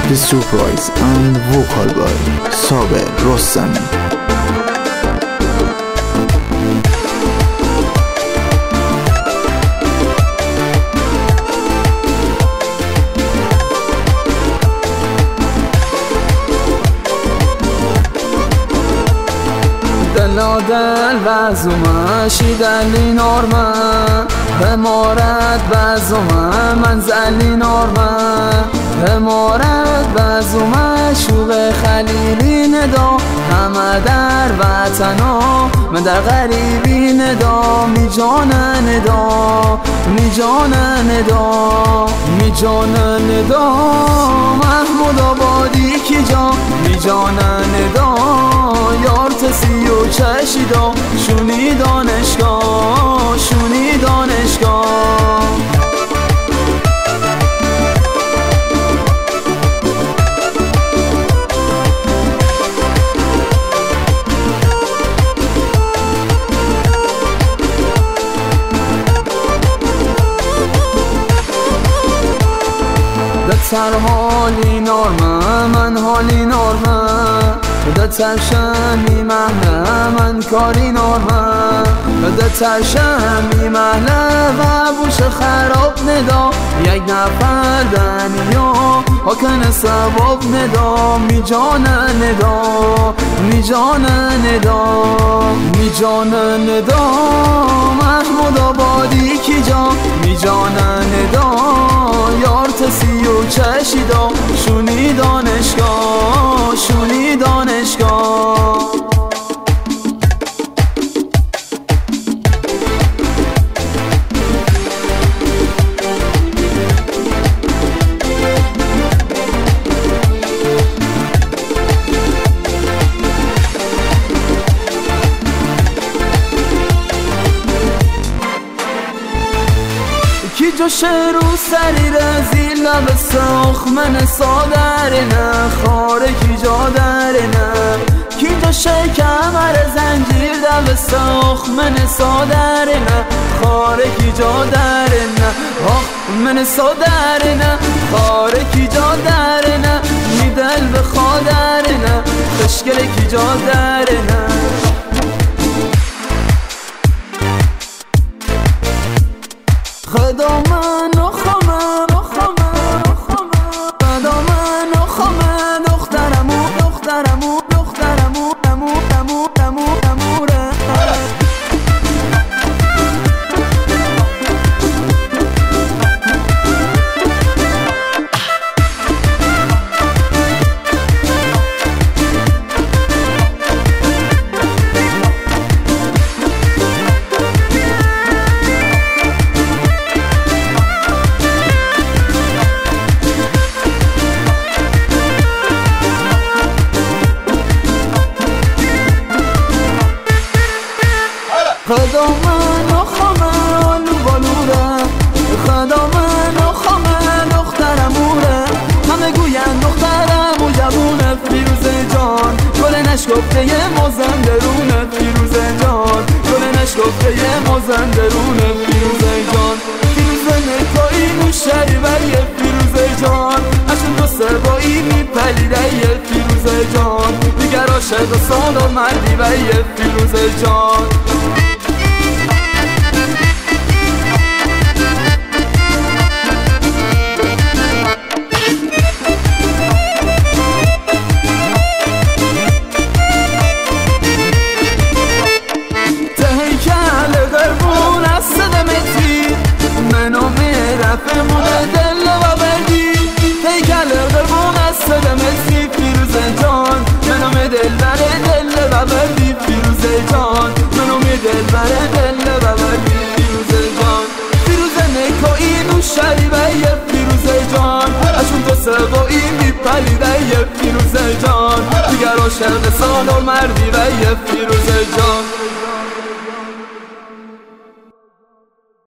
The Surprise and vocal by Saber Rostami. دل بازومه شیدلی نورمه همارت بازومه منزلی نورمه همارت بازومه شوق خلیلی ندا همه در وطنا من در غریبی ندا می جانه ندا می جانه ندا می جانه ندا محمود آبادی کی جا می جانه ندا یار تسی و چشیدا شونی دانشگاه شونی دانشگاه دتر حالی نورمه من حالی نورمه دتر شمی محله من کاری نورمه دتر شمی محله و بوش خراب ندا یک نفر دنیا حکن سباب ندا می جانه ندا می جانه ندا می جانه ندا محمود آبادی کی جا می جانه ندا یار تسی و چشیدا شونی دانشگاه شونی دانشگاه کی جوش رو سری رزی لب سخمن سادرنه خاره کی جا درنه کی جوش کمر زنجیر لب سخمن سادرنه خاره کی جا درنه آخ من سادرنه خاره کی جا درنه می دل به خادرنه خشکل کی جا درنه خدا من و خمه خدا من و خمه دخترمو دخترمو دخترمو امو امو امو اموره خدا من و خمه آلو بالوره خدا من و خمه دخترموره همه گوین دخترم و جوونه فیروزه جان گل نشکفته مازندرونه فیروزه جان گل نشکفته مازندرونه فیروزه جان فیروزه نکایی نوشری بریه فیروزه جان اشون دو سبایی میپلیده فیروزه جان دیگر عاشق سال و مردی بریه فیروزه جان فمونه دل و بردی هیکل قربون از صدمتی فیروزه جان منو دل بره دل و بردی فیروزه جان منو دل بره دل و بردی فیروزه جان فیروزه نکایی نوشری بیه فیروزه جان اشون تو سبایی میپلیده یه فیروزه جان دیگر عاشق سال و مردی بیه فیروزه جان